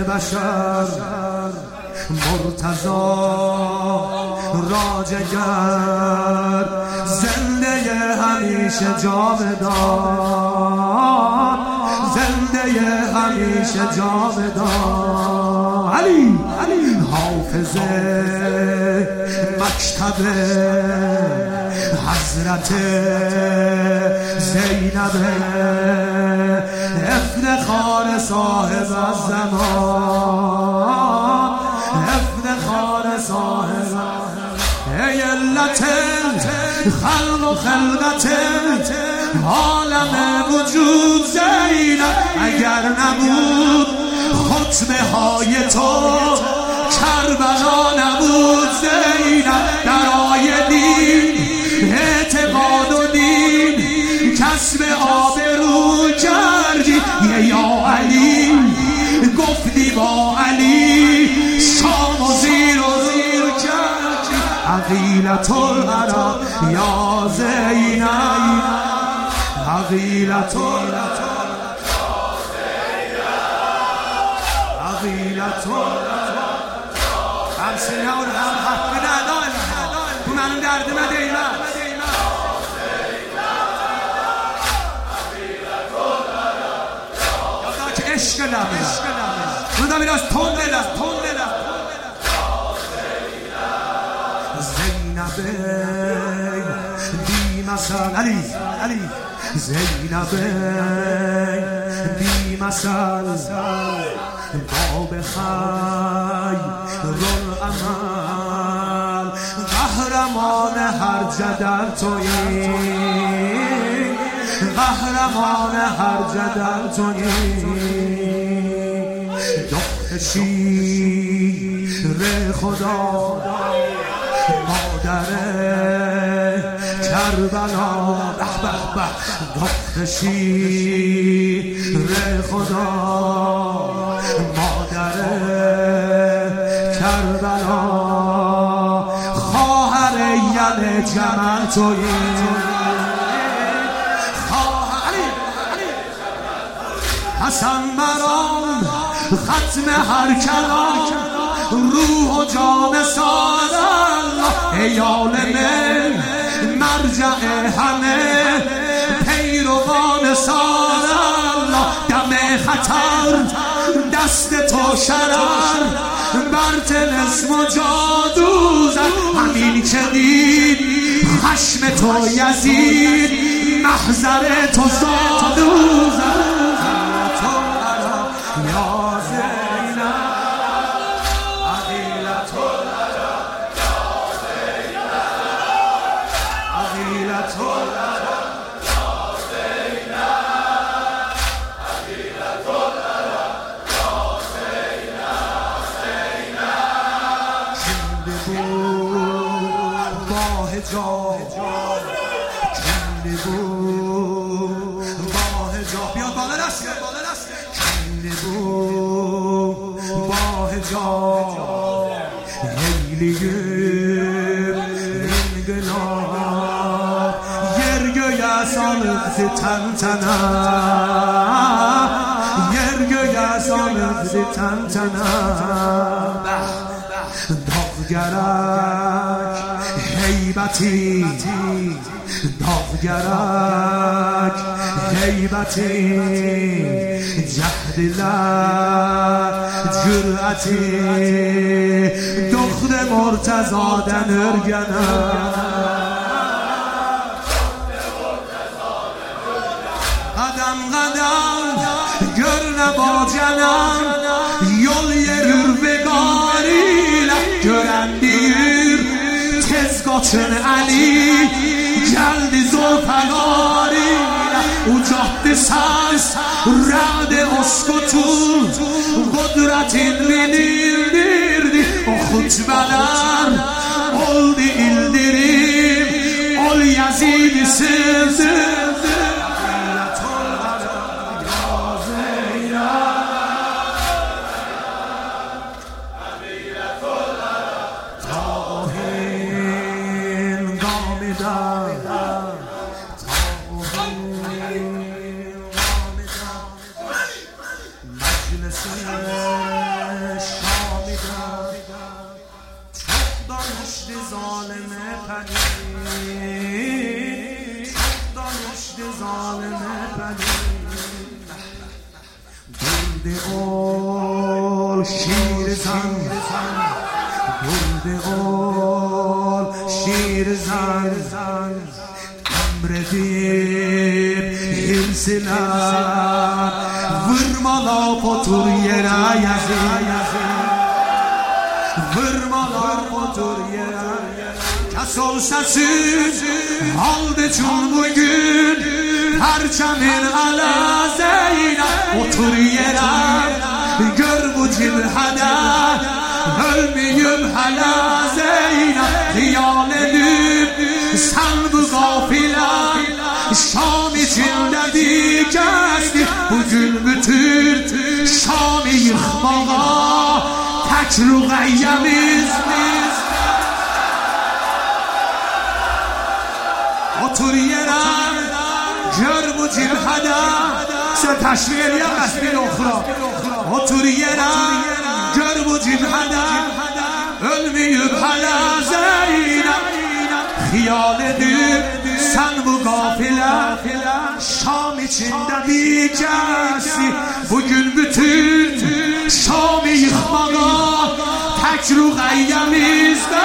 بشر مرتضی راجگر زنده همیشه جاودان زنده همیشه جاودان علی حافظ مکتب حضرت زینب افتخار صاحب الزمان افتخار صاحب ای علت خلق و خلقت عالم وجود زینب اگر نبود خطبه های تو کربلا نبود زینب درای دین اعتقاد و دین کسب آبرو کردی یا علی گفتی با علی شام و زیر کردی عقیلت العرب یا زینب عقیلت العرب عقیلت العرب هم سینه و هم حق ندان تو منم درد مدینه عشق نمی بودم این از تنده زینب بی مثل علی زینب بی مثل باب خیر العمل قهرمان هر جدل تویی قهرمان هر جدل تویی دختر شیر خدا مادر کربلا دختر شیر خدا مادر کربلا خواهر یل جمل تویی حسن مرام ختم هر کلام روح و جان سار الله ای عالم مرجع همه پیروان سار الله دم خطر دست تو شرر بر طلسم و جادو زد همین که دید خشم تو یزید محضر تو زادو زد یا زینب عقیلت العرب یا زینب عقیلت العرب یا زینب عقیلت العرب یا زینب کند بود با حجاب کند بود با حجاب بیا بالا دست با حجاب هیلیم انقلاب yergöğe salıktı tantana yergöğe salıktı tantana dağgerak heybeti dağgerak heybeti cehdiler cüreti دختر مرتضادن örgenen قدم قدم görne bacanam yol yerür begariyle görendir tez kaçın Ali geldi zulfagariyle ucattı saz rade oskutun kudretin bildirdi o hutbeler oldu ildirim ol Yazid-i sevdi مجلس گرد آل شیر زن گرد آل شیر زن امر deyip himsiler vurmalar otur yere vurmalar otur yere kes olsa siz aldı çun bugün perçemin alazeyle otur yere gör bu cilhede ölmeyim halazeyle hıyal edip sen bu gafile Şam içinde dikesti bugün bütün Şam'ı yıkmağa tek rüğeyyemiz otur yere gör bu cilhede sen teşvik edemez bir okra otur yere gör bu cilhede ölmeyip halazeyle hıyal edip sen bu gafile Şam içinde dikesi bugün bütün Şam'ı yıkmağa tek rüğeyyemizde